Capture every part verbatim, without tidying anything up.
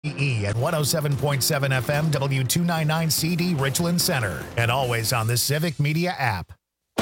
E at one oh seven point seven F M, W two ninety-nine C D, Richland Center, and always on the Civic Media app.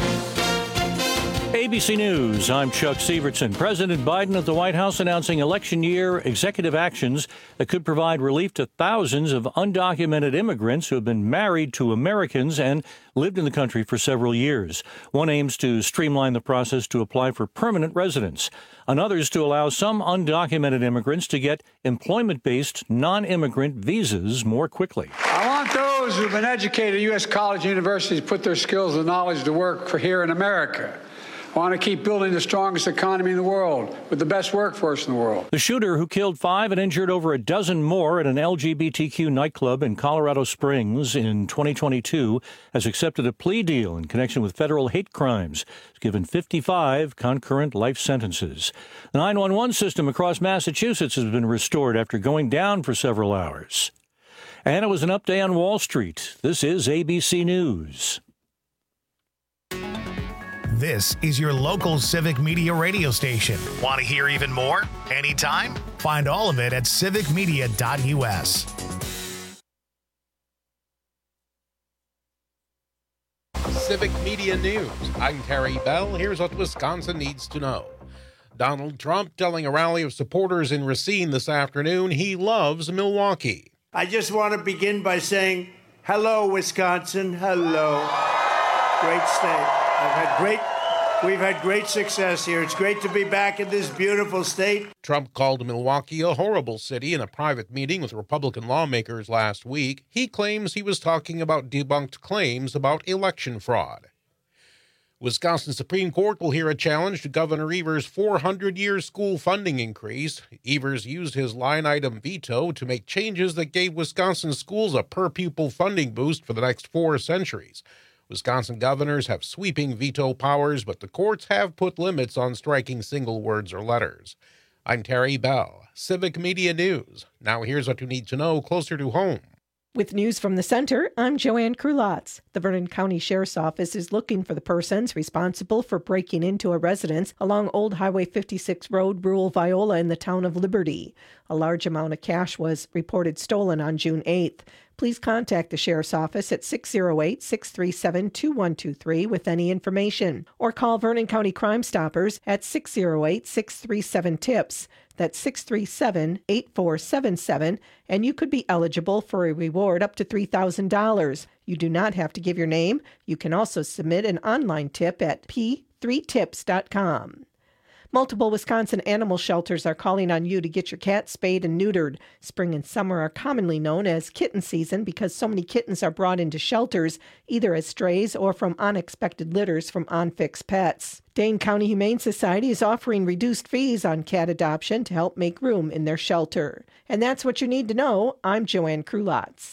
A B C News, I'm Chuck Severson. President Biden at the White House announcing election year executive actions that could provide relief to thousands of undocumented immigrants who have been married to Americans and lived in the country for several years. One aims to streamline the process to apply for permanent residence. Another is to allow some undocumented immigrants to get employment-based non-immigrant visas more quickly. I want those who've been educated at U S college and universities to put their skills and knowledge to work for here in America. I want to keep building the strongest economy in the world with the best workforce in the world. The shooter who killed five and injured over a dozen more at an L G B T Q nightclub in Colorado Springs in twenty twenty-two has accepted a plea deal in connection with federal hate crimes. He's given fifty-five concurrent life sentences. The nine one one system across Massachusetts has been restored after going down for several hours. And it was an up day on Wall Street. This is A B C News. This is your local Civic Media radio station. Want to hear even more? Anytime? Find all of it at civic media dot U S. Civic Media News. I'm Terry Bell. Here's what Wisconsin needs to know. Donald Trump telling a rally of supporters in Racine this afternoon he loves Milwaukee. I just want to begin by saying, hello, Wisconsin. Hello. Great state. I've had great, we've had great success here. It's great to be back in this beautiful state. Trump called Milwaukee a horrible city in a private meeting with Republican lawmakers last week. He claims he was talking about debunked claims about election fraud. Wisconsin Supreme Court will hear a challenge to Governor Evers' four hundred year school funding increase. Evers used his line-item veto to make changes that gave Wisconsin schools a per-pupil funding boost for the next four centuries. Wisconsin governors have sweeping veto powers, but the courts have put limits on striking single words or letters. I'm Terry Bell, Civic Media News. Now here's what you need to know closer to home. With news from the center, I'm Joanne Krulotz. The Vernon County Sheriff's Office is looking for the persons responsible for breaking into a residence along Old Highway fifty-six Road, rural Viola in the town of Liberty. A large amount of cash was reported stolen on June eighth. Please contact the Sheriff's Office at six oh eight, six three seven, two one two three with any information, or call Vernon County Crime Stoppers at six oh eight, six three seven, T I P S. That's six three seven, eight four seven seven, and you could be eligible for a reward up to three thousand dollars. You do not have to give your name. You can also submit an online tip at p three tips dot com. Multiple Wisconsin animal shelters are calling on you to get your cat spayed and neutered. Spring and summer are commonly known as kitten season because so many kittens are brought into shelters, either as strays or from unexpected litters from on-fix pets. Dane County Humane Society is offering reduced fees on cat adoption to help make room in their shelter. And that's what you need to know. I'm Joanne Krulotz.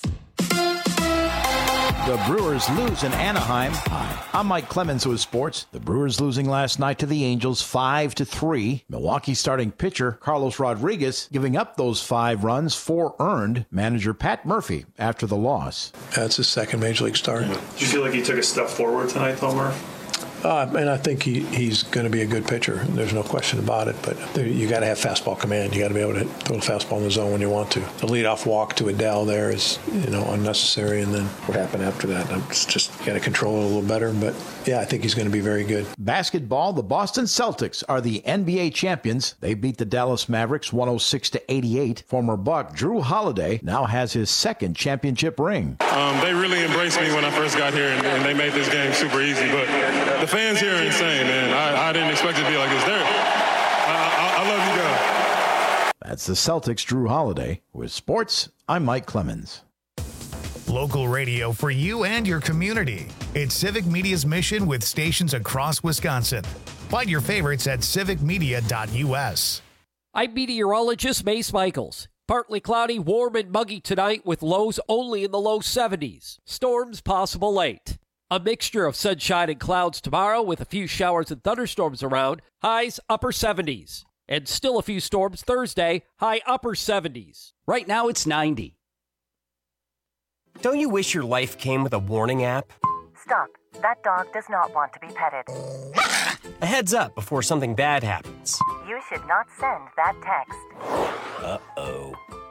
The Brewers lose in Anaheim. Hi, I'm Mike Clemens with sports. The Brewers losing last night to the Angels five to three. Milwaukee starting pitcher Carlos Rodriguez giving up those five runs, four earned. Manager Pat Murphy after the loss. That's his second major league start. Did you feel like he took a step forward tonight, though, Murph? Uh, and I think he, he's going to be a good pitcher. There's no question about it. But there, you got to have fastball command. You got to be able to throw the fastball in the zone when you want to. The leadoff walk to Adele there is, you know, unnecessary. And then what happened after that? It's just got to control it a little better. But yeah, I think he's going to be very good. Basketball: the Boston Celtics are the N B A champions. They beat the Dallas Mavericks one oh six to eighty-eight. Former Buck Drew Holiday now has his second championship ring. Um, they really embraced me when I first got here, and, and they made this game super easy. But the fans here are insane, man. I, I didn't expect it to be like this. They're, I, I, I love you guys. That's the Celtics' Drew Holiday. With sports, I'm Mike Clemens. Local radio for you and your community. It's Civic Media's mission with stations across Wisconsin. Find your favorites at civic media dot U S. I'm meteorologist Mace Michaels. Partly cloudy, warm and muggy tonight with lows only in the low seventies. Storms possible late. A mixture of sunshine and clouds tomorrow with a few showers and thunderstorms around. Highs upper seventies. And still a few storms Thursday, high upper seventies. Right now it's ninety. Don't you wish your life came with a warning app? Stop. That dog does not want to be petted. A heads up before something bad happens. You should not send that text. Uh-oh.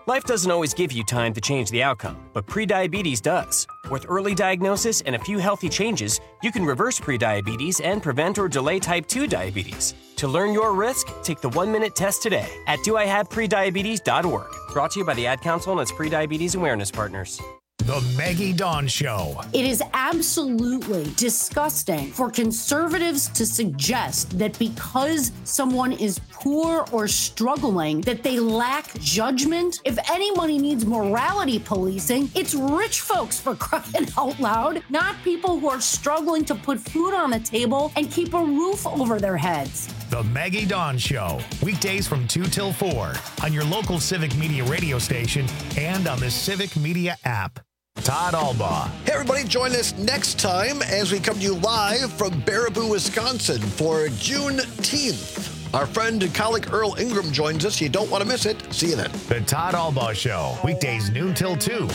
Life doesn't always give you time to change the outcome, but prediabetes does. With early diagnosis and a few healthy changes, you can reverse prediabetes and prevent or delay type two diabetes. To learn your risk, take the one-minute test today at do I have prediabetes dot org. Brought to you by the Ad Council and its Prediabetes Awareness Partners. The Maggie Dawn Show. It is absolutely disgusting for conservatives to suggest that because someone is poor or struggling, that they lack judgment. If anybody needs morality policing, it's rich folks, for crying out loud, not people who are struggling to put food on the table and keep a roof over their heads. The Maggie Dawn Show. Weekdays from two till four on your local Civic Media radio station and on the Civic Media app. Todd Albaugh. Hey, everybody, join us next time as we come to you live from Baraboo, Wisconsin for Juneteenth. Our friend and colleague Earl Ingram joins us. You don't want to miss it. See you then. The Todd Albaugh Show. Weekdays noon till two.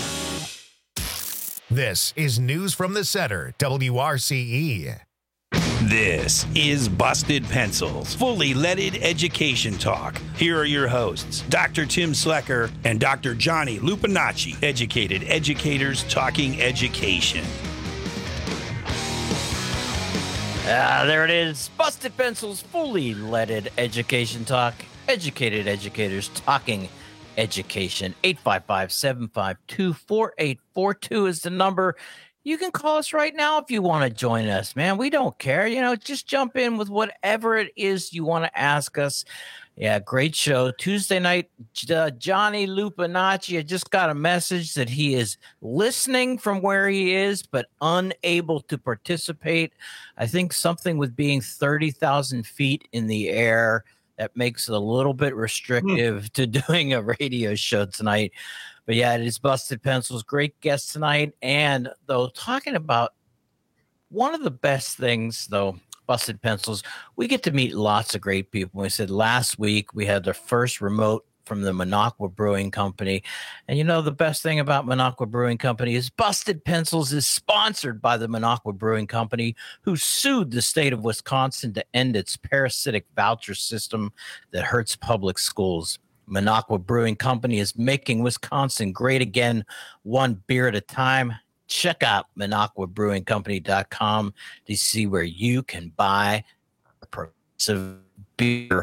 This is News from the Center, W R C E. This is Busted Pencils, fully leaded education talk. Here are your hosts, Doctor Tim Slecker and Doctor Johnny Lupinacci, educated educators talking education. Ah, there it is. Busted Pencils, fully leaded education talk. Educated educators talking education. eight five five, seven five two, four eight four two is the number. You can call us right now if you want to join us, man. We don't care. You know, just jump in with whatever it is you want to ask us. Yeah, great show. Tuesday night, uh, Johnny Lupinacci, I just got a message that he is listening from where he is, but unable to participate. I think something with being thirty thousand feet in the air, that makes it a little bit restrictive mm. to doing a radio show tonight. But yeah, it is Busted Pencils. Great guest tonight. And though, talking about one of the best things, though, Busted Pencils, we get to meet lots of great people. We said last week we had the first remote from the Minocqua Brewing Company. And you know, the best thing about Minocqua Brewing Company is Busted Pencils is sponsored by the Minocqua Brewing Company, who sued the state of Wisconsin to end its parasitic voucher system that hurts public schools. Minocqua Brewing Company is making Wisconsin great again, one beer at a time. Check out Minocqua Brewing Company dot com to see where you can buy a progressive beer.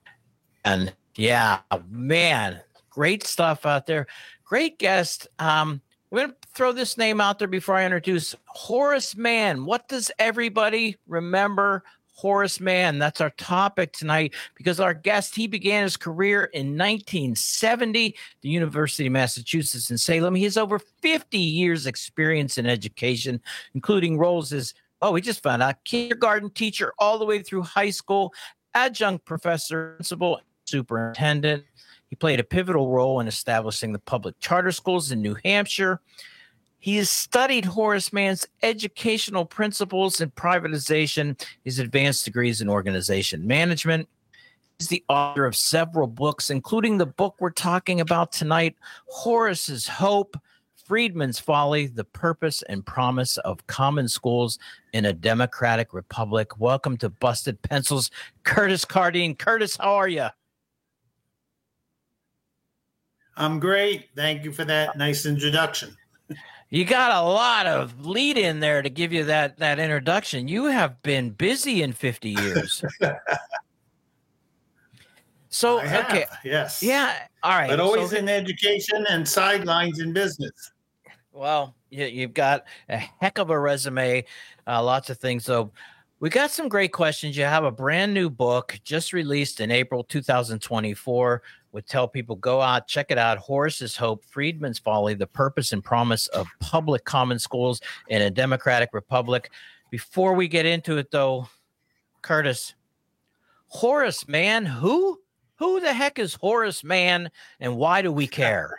And yeah, man, great stuff out there. Great guest. Um, we're going to throw this name out there before I introduce Horace Mann. What does everybody remember Horace Mann? That's our topic tonight, because our guest, he began his career in nineteen seventy at the University of Massachusetts in Salem. He has over fifty years experience in education, including roles as, oh, we just found out, kindergarten teacher all the way through high school, adjunct professor, principal, superintendent. He played a pivotal role in establishing the public charter schools in New Hampshire. He has studied Horace Mann's educational principles and privatization, his advanced degrees in organization management. He's the author of several books, including the book we're talking about tonight, Horace's Hope, Freedman's Folly, The Purpose and Promise of Common Schools in a Democratic Republic. Welcome to Busted Pencils, Curtis Cardine. Curtis, how are you? I'm great. Thank you for that nice introduction. You got a lot of lead in there to give you that that introduction. You have been busy in fifty years. So, I have, okay. Yes. Yeah. All right. But always so, in education and sidelines in business. Well, you, you've got a heck of a resume, uh, lots of things. So we got some great questions. You have a brand new book just released in April two thousand twenty-four. Would tell people, go out, check it out. Horace's Hope, Freedman's Folly, The Purpose and Promise of Public Common Schools in a Democratic Republic. Before we get into it, though, Curtis, Horace Mann, who? Who the heck is Horace Mann, and why do we care?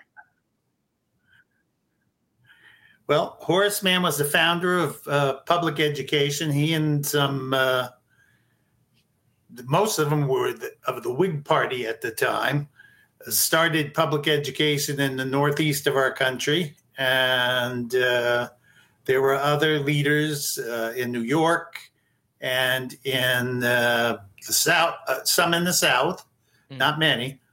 Well, Horace Mann was the founder of uh, public education. He and some, uh, most of them were the, of the Whig Party at the time, started public education in the northeast of our country. And uh, there were other leaders uh, in New York and in uh, the South, uh, some in the South, mm. not many.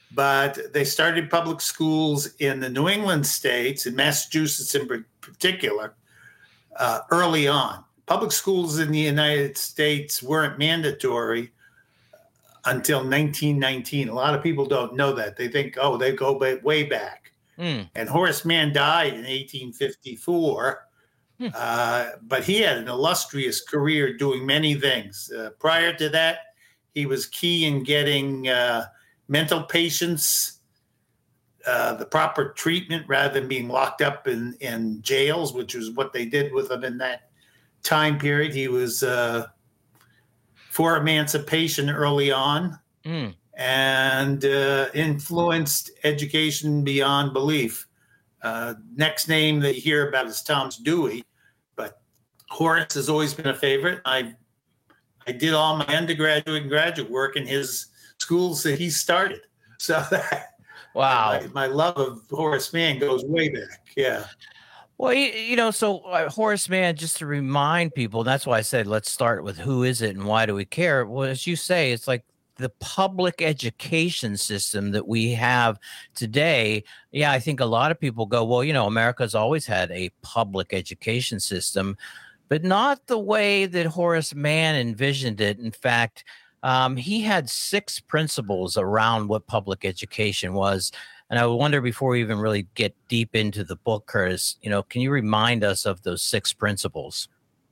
but they started public schools in the New England states, in Massachusetts in particular, uh, early on. Public schools in the United States weren't mandatory until nineteen nineteen. A lot of people don't know that. They think, oh, they go way back. Mm. And Horace Mann died in eighteen fifty-four, mm. uh, but he had an illustrious career doing many things. Uh, prior to that, he was key in getting uh, mental patients uh, the proper treatment rather than being locked up in, in jails, which was what they did with them in that time period. He was uh, for emancipation early on mm. and uh, influenced education beyond belief. Uh, next name that you hear about is Thomas Dewey, but Horace has always been a favorite. I I did all my undergraduate and graduate work in his schools that he started. So that, wow, my, my love of Horace Mann goes way back. Yeah. Well, you, you know, so uh, Horace Mann, just to remind people, that's why I said let's start with who is it and why do we care? Well, as you say, it's like the public education system that we have today. Yeah, I think a lot of people go, well, you know, America's always had a public education system, but not the way that Horace Mann envisioned it. In fact, um, he had six principles around what public education was. And I wonder, before we even really get deep into the book, Curtis, you know, can you remind us of those six principles?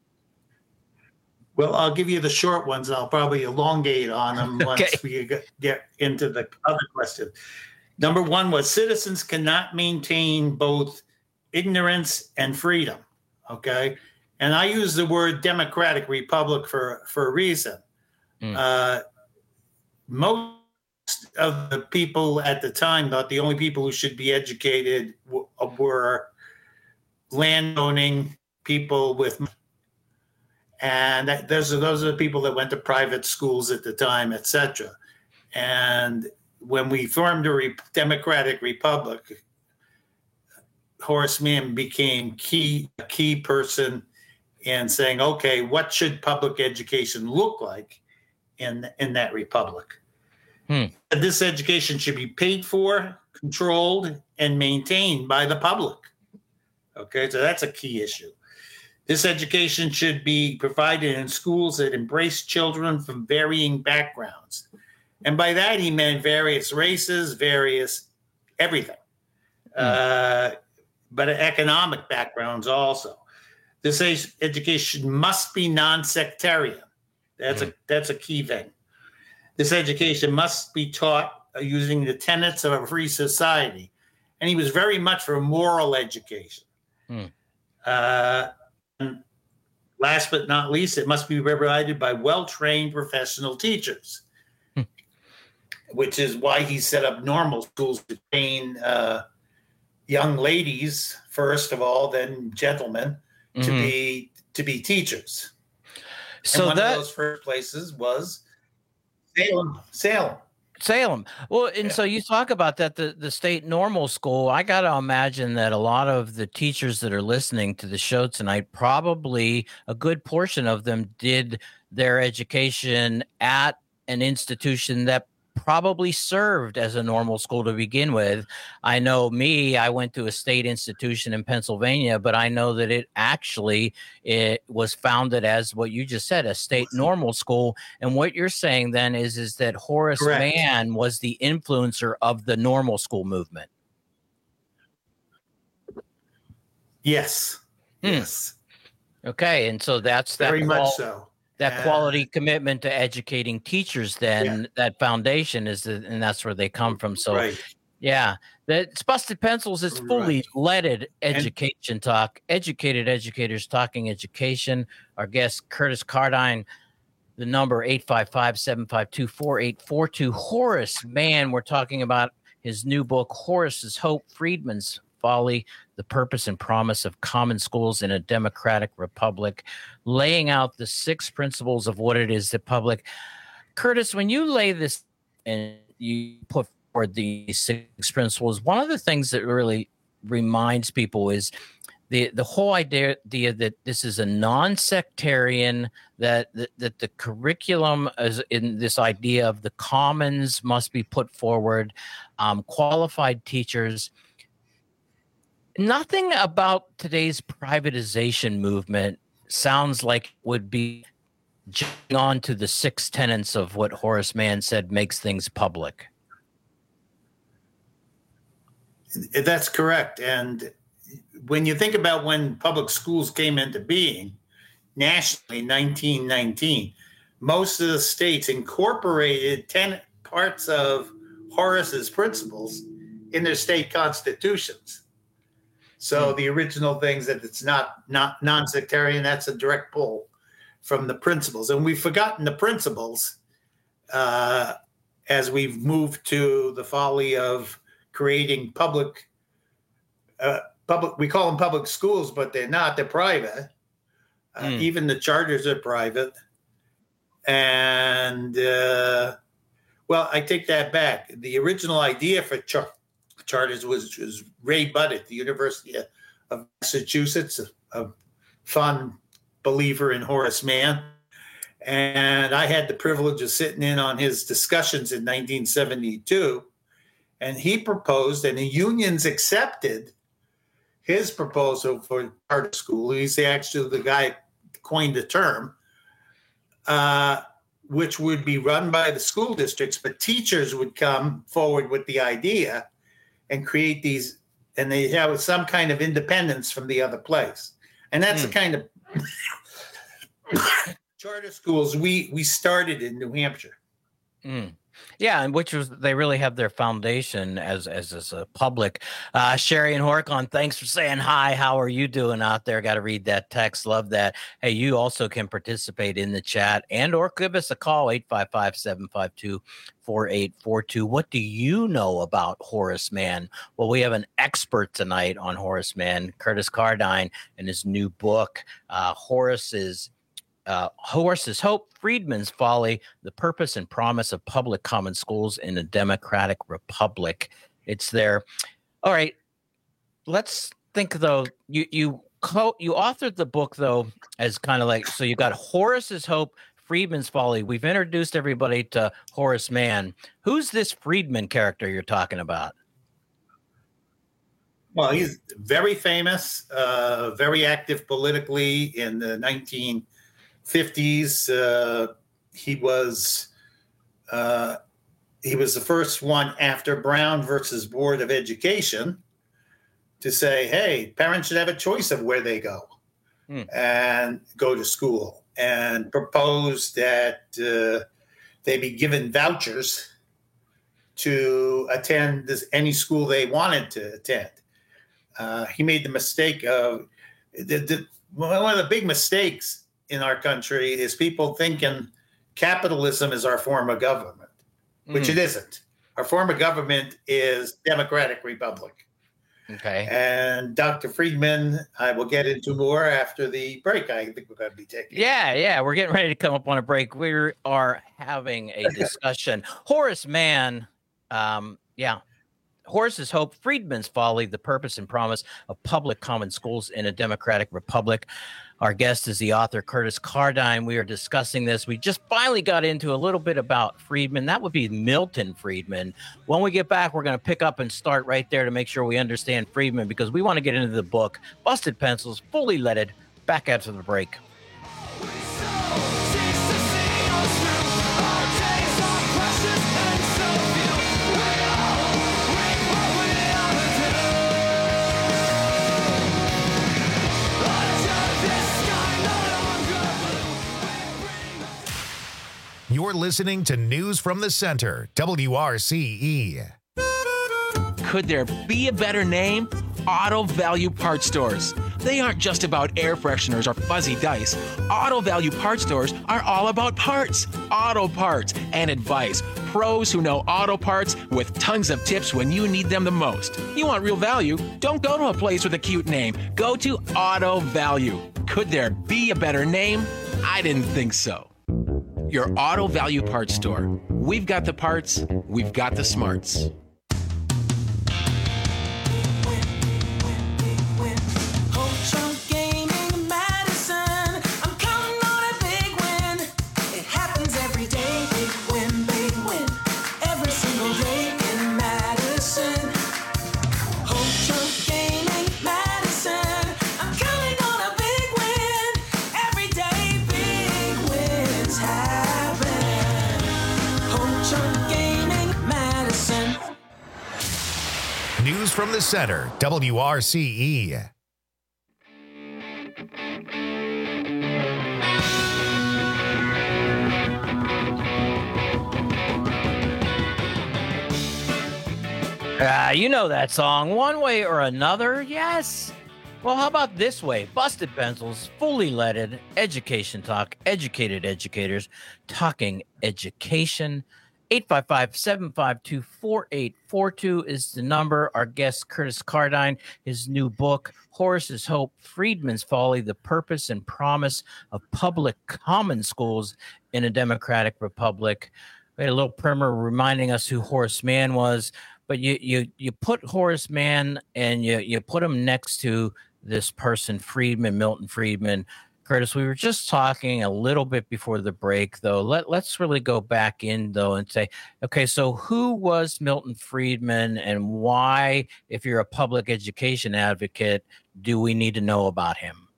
Well, I'll give you the short ones. I'll probably elongate on them once okay. we get into the other question. Number one was citizens cannot maintain both ignorance and freedom. Okay. And I use the word democratic republic for, for a reason. Mm. Uh, most of the people at the time thought the only people who should be educated w- were landowning people with money. And that, those are those are the people that went to private schools at the time, et cetera. And when we formed a re- democratic republic, Horace Mann became key a key person in saying, okay, what should public education look like in in that republic? Hmm. This education should be paid for, controlled, and maintained by the public. Okay, so that's a key issue. This education should be provided in schools that embrace children from varying backgrounds. And by that, he meant various races, various everything, mm. uh, but economic backgrounds also. This education must be non-sectarian. That's mm. a that's a key thing. This education must be taught using the tenets of a free society. And he was very much for moral education. Mm. Uh, And last but not least, it must be provided by well-trained professional teachers, hmm. which is why he set up normal schools to train uh, young ladies, first of all, then gentlemen, mm-hmm. to be to be teachers. So and one that, of those first places was Salem. Salem. Salem. Well, and yeah. so you talk about that, the, the state normal school. I got to imagine that a lot of the teachers that are listening to the show tonight, probably a good portion of them did their education at an institution that probably served as a normal school to begin with. I know me, I went to a state institution in Pennsylvania, but I know that it actually it was founded as what you just said, a state normal school. And what you're saying then is, is that Horace Correct. Mann was the influencer of the normal school movement. Yes. Hmm. Yes. Okay. And so that's that. Very qual- much so. That Yeah. quality commitment to educating teachers, then Yeah. that foundation is, the, and that's where they come from. So, Right. yeah, that's Busted Pencils is fully Right. leaded education talk, educated educators talking education. Our guest, Curtis Cardine, the number eight five five, seven five two, four eight four two. Horace Mann, we're talking about his new book, Horace's Hope, Friedman's Folly, The Purpose and Promise of Common Schools in a Democratic Republic, laying out the six principles of what it is that public. Curtis, when you lay this and you put forward these six principles, one of the things that really reminds people is the the whole idea, idea that this is a non-sectarian, that, that that the curriculum is in this idea of the commons must be put forward, um, qualified teachers. Nothing about today's privatization movement sounds like it would be jumping on to the six tenets of what Horace Mann said makes things public. That's correct. And when you think about when public schools came into being nationally in nineteen nineteen, most of the states incorporated ten parts of Horace's principles in their state constitutions. So the original things that it's not not non-sectarian, that's a direct pull from the principles. And we've forgotten the principles uh, as we've moved to the folly of creating public, uh, public. We call them public schools, but they're not. They're private. Uh, mm. Even the charters are private. And, uh, well, I take that back. The original idea for char- charters was, was Ray Budd at the University of Massachusetts, a, a fond believer in Horace Mann. And I had the privilege of sitting in on his discussions in nineteen seventy-two. And he proposed, and the unions accepted his proposal for charter school. He's actually the guy who coined the term, uh, which would be run by the school districts, but teachers would come forward with the idea and create these, and they have some kind of independence from the other place. And that's mm. the kind of charter schools we we started in New Hampshire. Mm. Yeah, and which was they really have their foundation as as, as a public. Uh, Sherry and Horkon, thanks for saying hi. How are you doing out there? Got to read that text. Love that. Hey, you also can participate in the chat and or give us a call, eight five five, seven five two, four eight four two. What do you know about Horace Mann? Well, we have an expert tonight on Horace Mann, Curtis Cardine, and his new book, uh, Horace's Uh, Horace's Hope, Freedman's Folly, The Purpose and Promise of Public Common Schools in a Democratic Republic. It's there. All right. Let's think, though. You you co- you authored the book, though, as kind of like, so you got Horace's Hope, Freedman's Folly. We've introduced everybody to Horace Mann. Who's this Freedman character you're talking about? Well, he's very famous, uh, very active politically in the nineteen fifties. Uh, he was uh, he was the first one after Brown versus Board of Education to say, hey, parents should have a choice of where they go mm. and go to school, and proposed that uh, they be given vouchers to attend this, any school they wanted to attend. Uh, he made the mistake of the, the, one of the big mistakes in our country is people thinking capitalism is our form of government, which mm. it isn't. Our form of government is democratic republic. Okay. And Doctor Freedman, I will get into more after the break. I think we're going to be taking. Yeah, yeah. We're getting ready to come up on a break. We are having a discussion. Horace Mann, um, yeah. Horace's Hope, Freedman's Folly, The Purpose and Promise of Public Common Schools in a Democratic Republic. Our guest is the author, Curtis Cardine. We are discussing this. We just finally got into a little bit about Freedman. That would be Milton Friedman. When we get back, we're going to pick up and start right there to make sure we understand Friedman, because we want to get into the book, Busted Pencils, Fully Leaded. Back after the break. You're listening to News from the Center, W R C E. Could there be a better name? Auto Value Part Stores. They aren't just about air fresheners or fuzzy dice. Auto Value Part Stores are all about parts, auto parts, and advice. Pros who know auto parts with tons of tips when you need them the most. You want real value? Don't go to a place with a cute name. Go to Auto Value. Could there be a better name? I didn't think so. Your Auto Value Parts Store. We've got the parts, we've got the smarts. from the center, W R C E. Uh, you know that song, One Way or Another, yes? Well, how about this way? Busted Pencils, fully leaded, education talk, educated educators, talking education. eight five five, seven five two, four eight four two is the number. Our guest, Curtis Cardine, his new book, Horace's Hope, Friedman's Folly, The Purpose and Promise of Public Common Schools in a Democratic Republic. We had a little primer reminding us who Horace Mann was. But you you you put Horace Mann and you you put him next to this person, Friedman, Milton Friedman. Curtis, we were just talking a little bit before the break, though. Let, let's really go back in, though, and say, okay, so who was Milton Friedman, and why, if you're a public education advocate, do we need to know about him?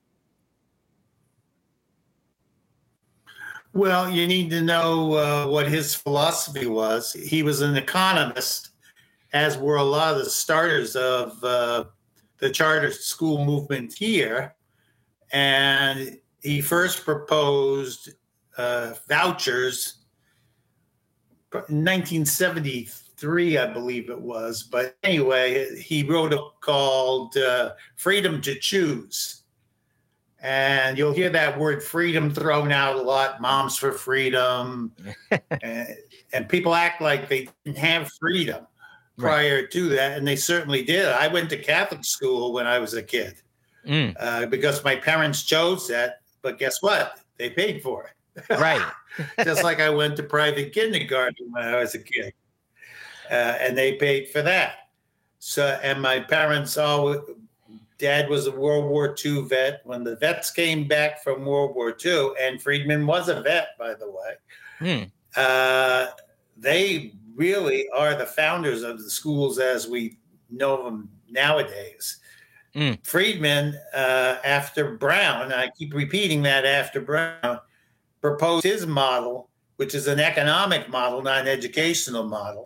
Well, you need to know uh, what his philosophy was. He was an economist, as were a lot of the starters of uh, the charter school movement here. And he first proposed uh, vouchers in nineteen seventy-three, I believe it was. But anyway, he wrote a book called uh, Freedom to Choose. And you'll hear that word freedom thrown out a lot, moms for freedom. and, and people act like they didn't have freedom prior right. to that, and they certainly did. I went to Catholic school when I was a kid mm. uh, because my parents chose that, but guess what? They paid for it. Right. Just like I went to private kindergarten when I was a kid, uh, and they paid for that. So, and my parents all, Dad was a World War Two vet. When the vets came back from World War Two, and Friedman was a vet, by the way, mm. uh, they really are the founders of the schools as we know them nowadays. Mm. Friedman, uh, after Brown, I keep repeating that after Brown, proposed his model, which is an economic model, not an educational model.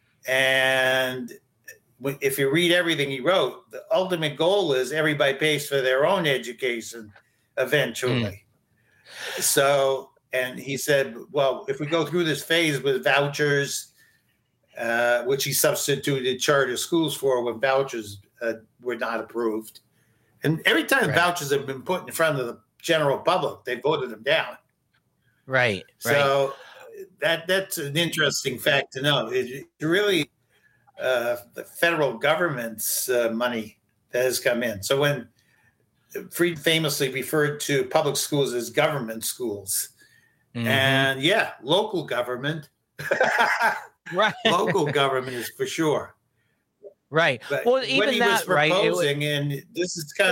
And if you read everything he wrote, the ultimate goal is everybody pays for their own education eventually. Mm. So, and he said, well, if we go through this phase with vouchers, Uh, which he substituted charter schools for when vouchers uh, were not approved. And every time right. vouchers have been put in front of the general public, they voted them down. Right. So right. that that's an interesting fact to know. It's really uh, the federal government's uh, money that has come in. So when Fried famously referred to public schools as government schools, mm-hmm. and yeah, local government. Right. Local government is for sure. Right. But well, even when he that, was proposing, right? It, and this is kind of.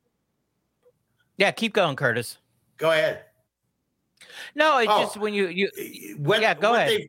Yeah, keep going, Curtis. Go ahead. No, it's oh, just when you you. What, yeah, go what ahead.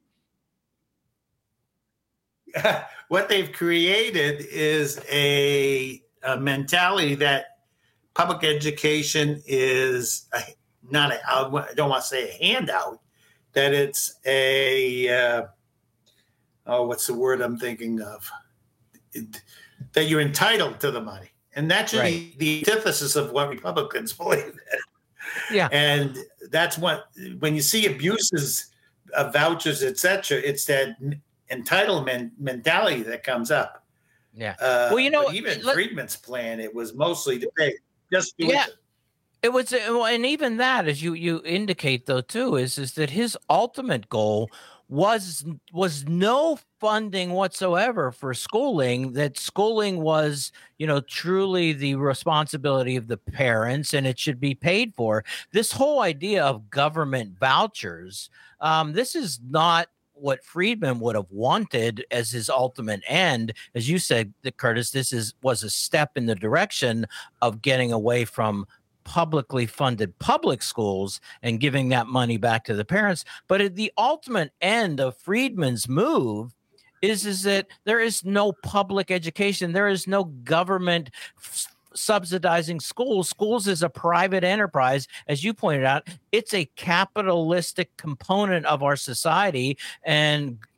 They've, what they've created is a, a mentality that public education is a, not a. I don't want to say a handout. That it's a, uh, oh, what's the word I'm thinking of? It, that you're entitled to the money. And that's really right. the antithesis of what Republicans believe in. Yeah. And that's what, when you see abuses of vouchers, et cetera, it's that entitlement mentality that comes up. Yeah. Uh, well, you know, even let, Friedman's plan, it was mostly to pay just do yeah. it. It was, and even that, as you you indicate, though, too, is is that his ultimate goal was was no funding whatsoever for schooling. That schooling was, you know, truly the responsibility of the parents, and it should be paid for. This whole idea of government vouchers, um, this is not what Friedman would have wanted as his ultimate end. As you said, Curtis, this is was a step in the direction of getting away from publicly funded public schools and giving that money back to the parents. But at the ultimate end of Friedman's move is, is that there is no public education. There is no government f- subsidizing schools. Schools is a private enterprise. As you pointed out, it's a capitalistic component of our society, and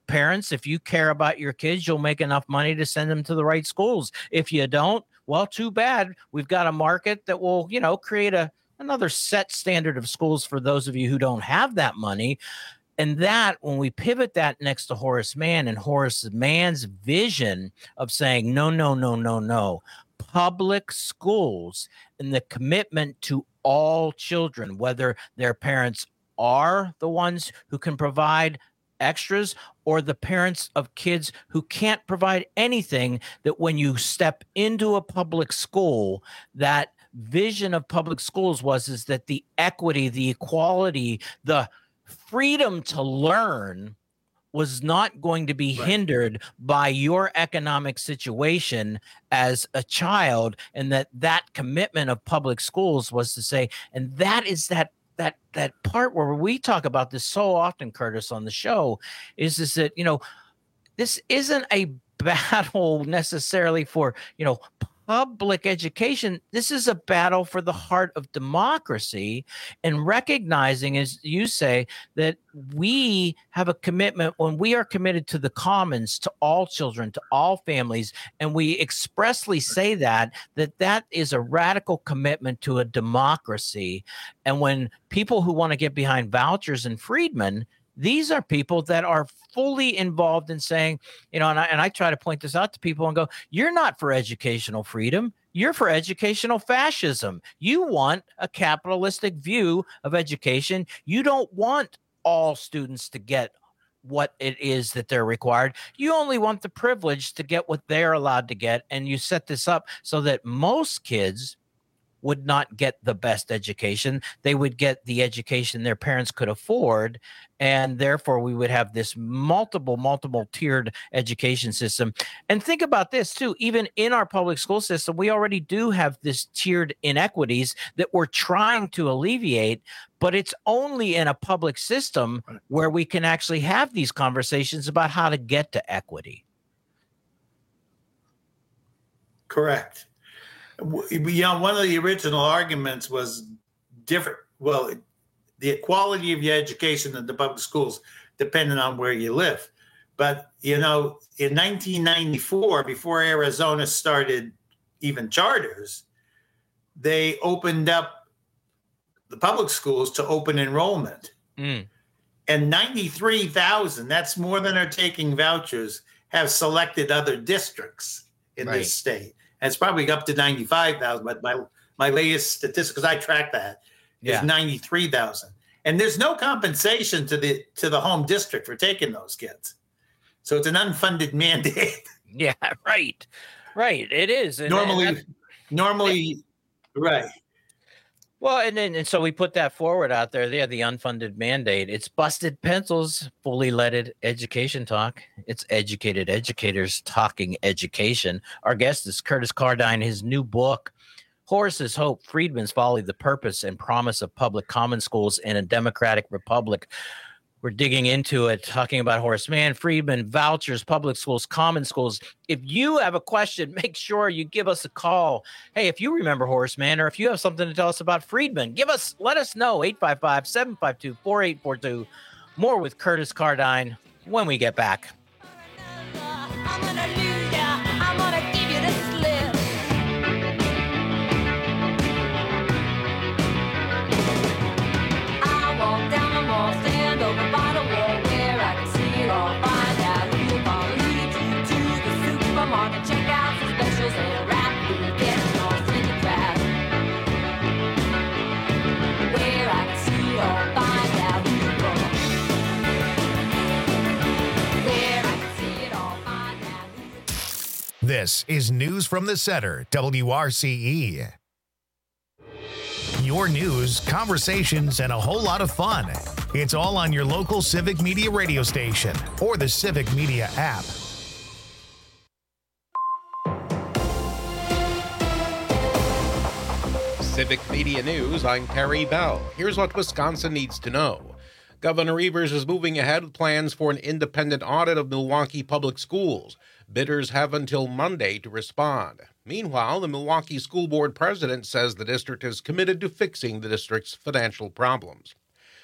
parents, if you care about your kids, you'll make enough money to send them to the right schools. If you don't, well, too bad. We've got a market that will, you know, create a another set standard of schools for those of you who don't have that money. And that, when we pivot that next to Horace Mann and Horace Mann's vision of saying, no, no, no, no, no, public schools and the commitment to all children, whether their parents are the ones who can provide extras or the parents of kids who can't provide anything, that when you step into a public school, that vision of public schools was is that the equity, the equality, the freedom to learn was not going to be right. hindered by your economic situation as a child, and that that commitment of public schools was to say, and that is that that that part where we talk about this so often, Curtis, on the show, is is that, you know, this isn't a battle necessarily for, you know, public education. This is a battle for the heart of democracy, and recognizing, as you say, that we have a commitment when we are committed to the commons, to all children, to all families, and we expressly say that, that that is a radical commitment to a democracy. And when people who want to get behind vouchers and Friedman, these are people that are fully involved in saying, you know, and I, and I try to point this out to people and go, you're not for educational freedom. You're for educational fascism. You want a capitalistic view of education. You don't want all students to get what it is that they're required. You only want the privilege to get what they're allowed to get. And you set this up so that most kids would not get the best education. They would get the education their parents could afford. And therefore, we would have this multiple, multiple tiered education system. And think about this, too. Even in our public school system, we already do have this tiered inequities that we're trying to alleviate. But it's only in a public system where we can actually have these conversations about how to get to equity. Correct. You know, one of the original arguments was different. Well, the quality of your education in the public schools depending on where you live. But, you know, in nineteen ninety-four, before Arizona started even charters, they opened up the public schools to open enrollment. Mm. And ninety-three thousand, that's more than are taking vouchers, have selected other districts in Right. this state. And it's probably up to ninety-five thousand, but my, my latest statistics, because I track that, Yeah. is ninety-three thousand. And there's no compensation to the to the home district for taking those kids. So it's an unfunded mandate. Yeah, right. Right. It is. And, normally, and normally, right. Well, and then and so we put that forward out there. Yeah, the unfunded mandate. It's Busted Pencils, fully leaded education talk. It's educated educators talking education. Our guest is Curtis Cardine. His new book, Horace's Hope, Friedman's Folly, The Purpose and Promise of Public Common Schools in a Democratic Republic. We're digging into it, talking about Horace Mann, Friedman, vouchers, public schools, common schools. If you have a question, make sure you give us a call. Hey, if you remember Horace Mann, or if you have something to tell us about Friedman, give us, let us know. eight five five, seven five two, four eight four two. More with Curtis Cardine when we get back. I'm gonna lose ya. I'm gonna give you the slip. I walk down the mall, stand over by the wall where I can see it all. Find out who will follow, lead you to the supermarket, check out some specials and rapidly get lost in the crowd. Where I can see it all, find out who will follow. Where I can see it all, find out who will. This is News from the Center, W R C E. Your news, conversations, and a whole lot of fun. It's all on your local Civic Media radio station or the Civic Media app. Civic Media News, I'm Terry Bell. Here's what Wisconsin needs to know. Governor Evers is moving ahead with plans for an independent audit of Milwaukee public schools. Bidders have until Monday to respond. Meanwhile, the Milwaukee School Board president says the district is committed to fixing the district's financial problems.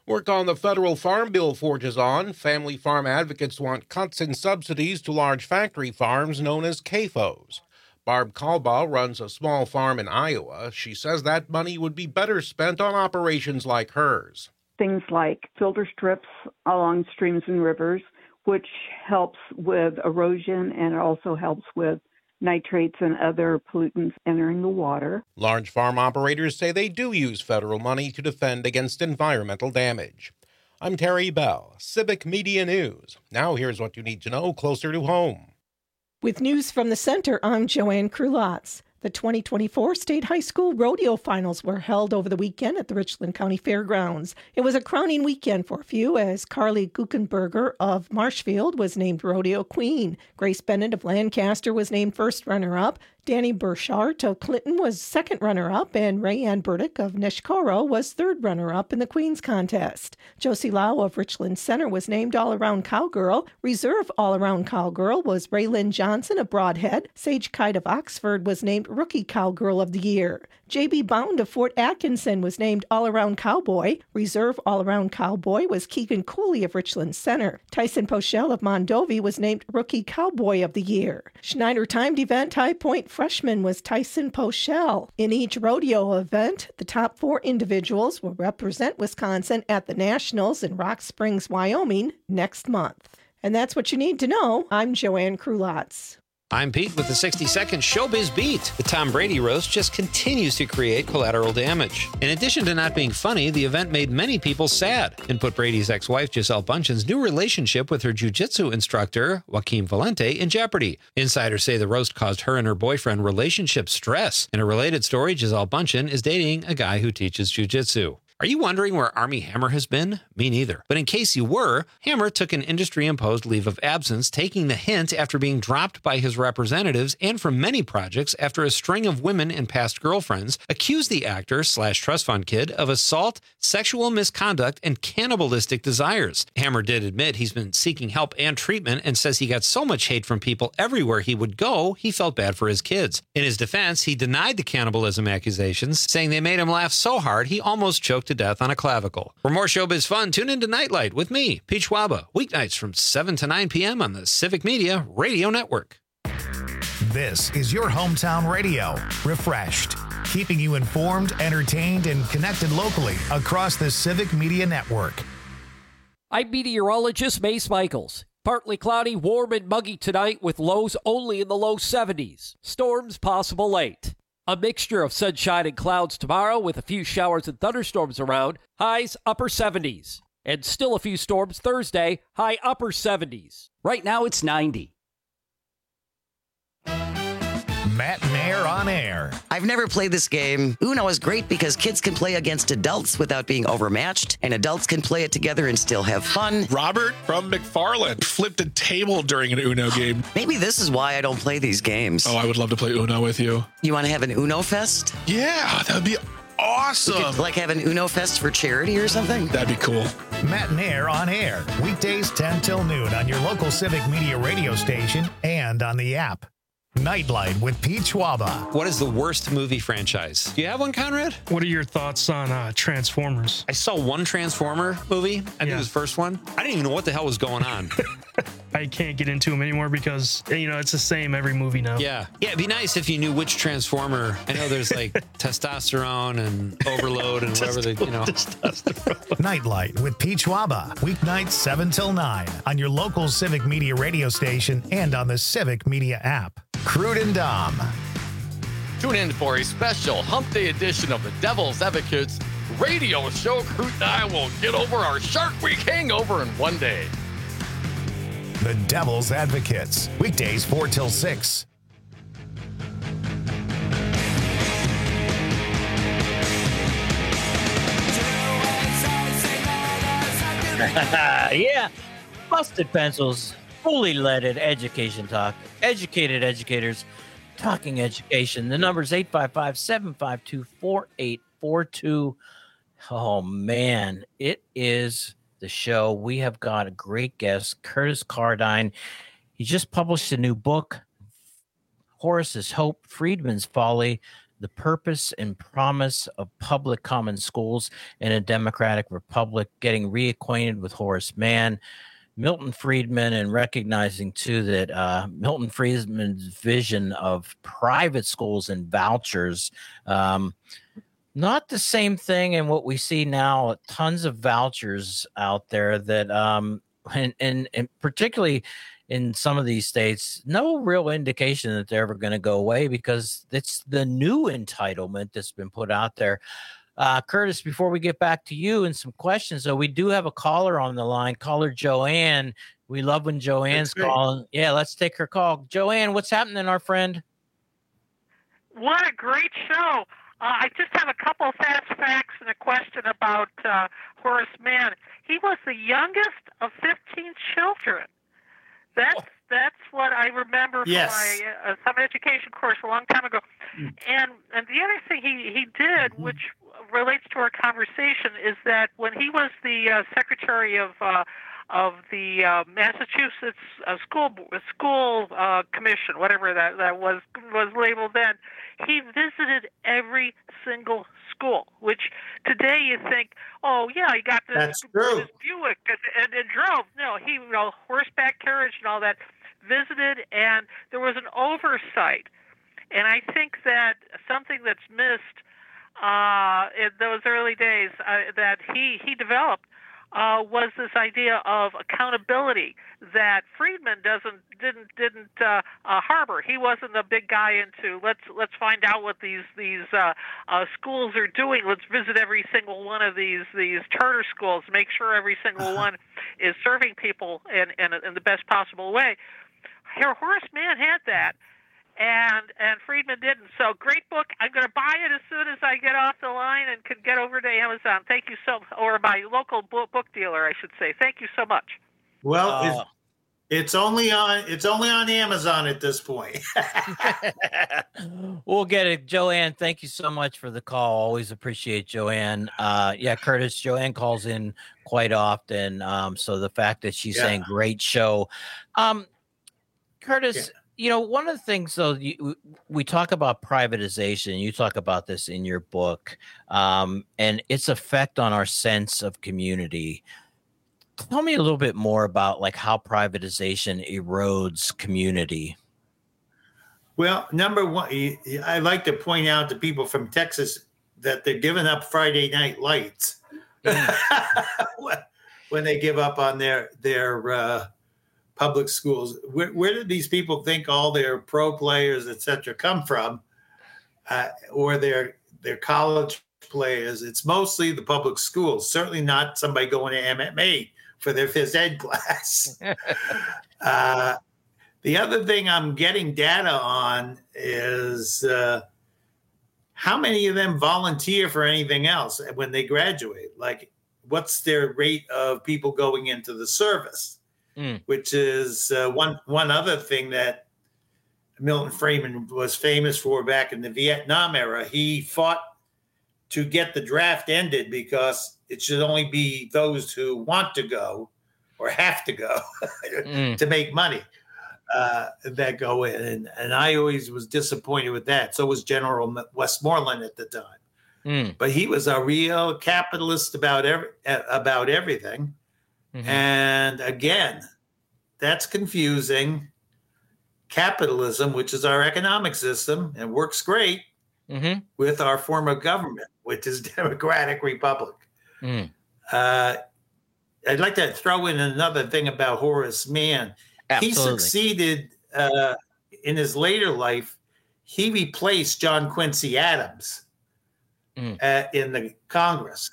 Work on the federal farm bill forges on. Family farm advocates want cuts in subsidies to large factory farms known as C A F Os. Barb Kalbaugh runs a small farm in Iowa. She says that money would be better spent on operations like hers. Things like filter strips along streams and rivers, which helps with erosion and it also helps with nitrates and other pollutants entering the water. Large farm operators say they do use federal money to defend against environmental damage. I'm Terry Bell, Civic Media News. Now here's what you need to know closer to home. With news from the center, I'm Joanne Krulotz. The twenty twenty-four State High School Rodeo Finals were held over the weekend at the Richland County Fairgrounds. It was a crowning weekend for a few as Carly Guckenberger of Marshfield was named Rodeo Queen. Grace Bennett of Lancaster was named first runner-up. Danny Burchart of Clinton was second runner-up, and Rayanne Burdick of Neshkoro was third runner-up in the Queen's contest. Josie Lau of Richland Center was named All-Around Cowgirl. Reserve All-Around Cowgirl was Raylyn Johnson of Broadhead. Sage Kite of Oxford was named Rookie Cowgirl of the Year. J B Bound of Fort Atkinson was named All-Around Cowboy. Reserve All-Around Cowboy was Keegan Cooley of Richland Center. Tyson Pochel of Mondovi was named Rookie Cowboy of the Year. Schneider-timed event High Point freshman was Tyson Pochel. In each rodeo event, the top four individuals will represent Wisconsin at the Nationals in Rock Springs, Wyoming next month. And that's what you need to know. I'm Joanne Krulotz. I'm Pete with the sixty second Showbiz Beat. The Tom Brady roast just continues to create collateral damage. In addition to not being funny, the event made many people sad and put Brady's ex-wife Gisele Bundchen's new relationship with her jiu-jitsu instructor, Joaquin Valente, in jeopardy. Insiders say the roast caused her and her boyfriend relationship stress. In a related story, Gisele Bundchen is dating a guy who teaches jiu-jitsu. Are you wondering where Armie Hammer has been? Me neither. But in case you were, Hammer took an industry-imposed leave of absence, taking the hint after being dropped by his representatives and from many projects after a string of women and past girlfriends accused the actor slash trust fund kid of assault, sexual misconduct, and cannibalistic desires. Hammer did admit he's been seeking help and treatment and says he got so much hate from people everywhere he would go, he felt bad for his kids. In his defense, he denied the cannibalism accusations, saying they made him laugh so hard he almost choked to death on a clavicle. For more showbiz fun, tune into Nightlight with me, Pete Schwaba, weeknights from seven to nine p.m. on the Civic Media Radio Network. This is your hometown radio, refreshed, keeping you informed, entertained, and connected locally across the Civic Media Network. I'm meteorologist Mace Michaels. Partly cloudy, warm, and muggy tonight with lows only in the low seventies. Storms possible late. A mixture of sunshine and clouds tomorrow with a few showers and thunderstorms around, highs upper seventies. And still a few storms Thursday, high upper seventies. Right now it's ninety. Matt Mayer on air. I've never played this game. Uno is great because kids can play against adults without being overmatched, and adults can play it together and still have fun. Robert from McFarland flipped a table during an Uno game. Maybe this is why I don't play these games. Oh, I would love to play Uno with you. You want to have an Uno Fest? Yeah, that would be awesome. We could, like have an Uno Fest for charity or something? That'd be cool. Matt Mayer on air, weekdays ten till noon on your local Civic Media radio station and on the app. Nightlight with Pete Schwaba. What is the worst movie franchise? Do you have one, Conrad? What are your thoughts on uh, Transformers? I saw one Transformer movie. I think Yeah. it was the first one. I didn't even know what the hell was going on. I can't get into them anymore because, you know, it's the same every movie now. Yeah. Yeah, it'd be nice if you knew which Transformer. I know there's like testosterone and overload and whatever the, you know. Nightlight with Pete Schwaba. Weeknights seven till nine on your local Civic Media radio station and on the Civic Media app. Crude and Dom. Tune in for a special Hump Day edition of the Devil's Advocates radio show. Crude and I will get over our Shark Week hangover in one day. The Devil's Advocates. Weekdays four till six. Yeah. Busted Pencils, fully leaded education talk. Educated educators talking education. The number's eight five five, seven five two, four eight four two. Oh, man. It is the show. We have got a great guest, Curtis Cardine. He just published a new book, Horace's Hope, Friedman's Folly, The Purpose and Promise of Public Common Schools in a Democratic Republic, getting reacquainted with Horace Mann, Milton Friedman, and recognizing, too, that uh, Milton Friedman's vision of private schools and vouchers, um, not the same thing in what we see now, tons of vouchers out there that, um, and, and, and particularly in some of these states, no real indication that they're ever going to go away because it's the new entitlement that's been put out there. Uh, Curtis, before we get back to you and some questions, though, we do have a caller on the line, caller Joanne. We love when Joanne's calling. Yeah, let's take her call. Joanne, what's happening, our friend? What a great show. Uh, I just have a couple of fast facts and a question about uh, Horace Mann. He was the youngest of fifteen children. That's that's what I remember Yes. from my uh, summer education course a long time ago. And and the other thing he, he did, which relates to our conversation, is that when he was the uh, secretary of uh, of the uh, Massachusetts uh, school school uh, commission, whatever that, that was was labeled then, he visited every single school. Which today you think, oh yeah, he got this, That's true. this Buick and, and, and drove. No, he you know horseback carriage and all that. Visited, and there was an oversight. And I think that something that's missed uh, in those early days uh, that he he developed uh, was this idea of accountability that Friedman doesn't didn't didn't uh, uh, harbor. He wasn't the big guy into let's let's find out what these these uh, uh, schools are doing. Let's visit every single one of these these charter schools, make sure every single one is serving people in in, in the best possible way. Here, Horace Mann had that, and and Friedman didn't. So great book. I'm going to buy it as soon as I get off the line and can get over to Amazon. Thank you so, or my local book, book dealer, I should say. Thank you so much. Well, Uh, it's, it's only on it's only on Amazon at this point. We'll get it. Joanne, thank you so much for the call. Always appreciate Joanne. Uh, yeah, Curtis, Joanne calls in quite often. Um, so the fact that she's Yeah. saying great show. Um, Curtis, you know, one of the things, though, you, we talk about privatization. You talk about this in your book, um, and its effect on our sense of community. Tell me a little bit more about like how privatization erodes community. Well, number one, I like to point out to people from Texas that they're giving up Friday night lights when they give up on their their uh, public schools. Where, where do these people think all their pro players, et cetera, come from, uh, or their their college players? It's mostly the public schools. Certainly not somebody going to M M A for their phys ed class. uh, the other thing I'm getting data on is uh, how many of them volunteer for anything else when they graduate. Like, what's their rate of people going into the service? Mm. Which is uh, one one other thing that Milton Friedman was famous for back in the Vietnam era. He fought to get the draft ended because it should only be those who want to go or have to go mm. to make money uh, that go in. And, and I always was disappointed with that. So was General Westmoreland at the time. Mm. But he was a real capitalist about every, about everything. Mm-hmm. And again, that's confusing. Capitalism, which is our economic system and works great, mm-hmm. with our form of government, which is Democratic Republic. Mm. Uh, I'd like to throw in another thing about Horace Mann. Absolutely. He succeeded uh, in his later life. He replaced John Quincy Adams mm. uh, in the Congress.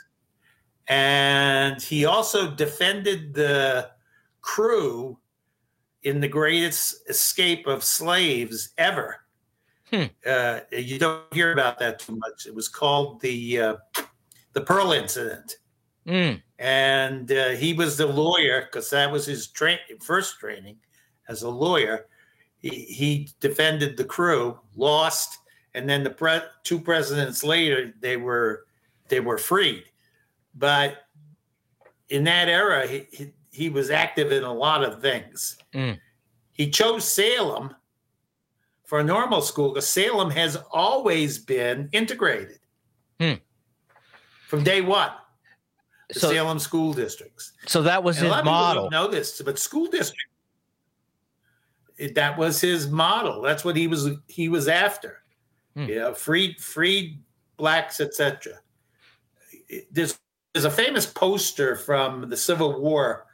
And he also defended the crew in the greatest escape of slaves ever. Hmm. Uh, you don't hear about that too much. It was called the uh, the Pearl Incident. Mm. And uh, he was the lawyer, because that was his tra- first training as a lawyer. He, he defended the crew, lost, and then the pre- two presidents later, they were they were freed. But in that era, he, he, he was active in a lot of things. Mm. He chose Salem for a normal school because Salem has always been integrated Hmm. from day one. The So- Salem school districts. So that was And a his lot of people model. don't know this, but school district. it- that was his model. That's what he was he was after. Hmm. You know, freed freed blacks, et cetera. There's there's a famous poster from the Civil War,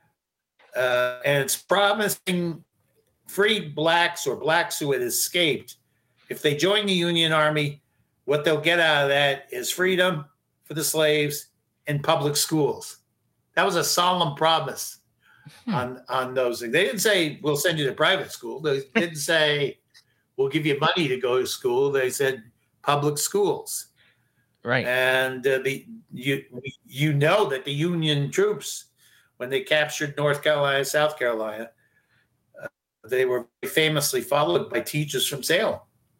uh, and it's promising freed blacks or blacks who had escaped, if they join the Union Army, what they'll get out of that is freedom for the slaves and public schools. That was a solemn promise on, on those things. They didn't say, we'll send you to private school. They didn't say, we'll give you money to go to school. They said public schools. Right. And uh, the you you know that the Union troops, when they captured North Carolina, South Carolina, uh, they were famously followed by teachers from Salem.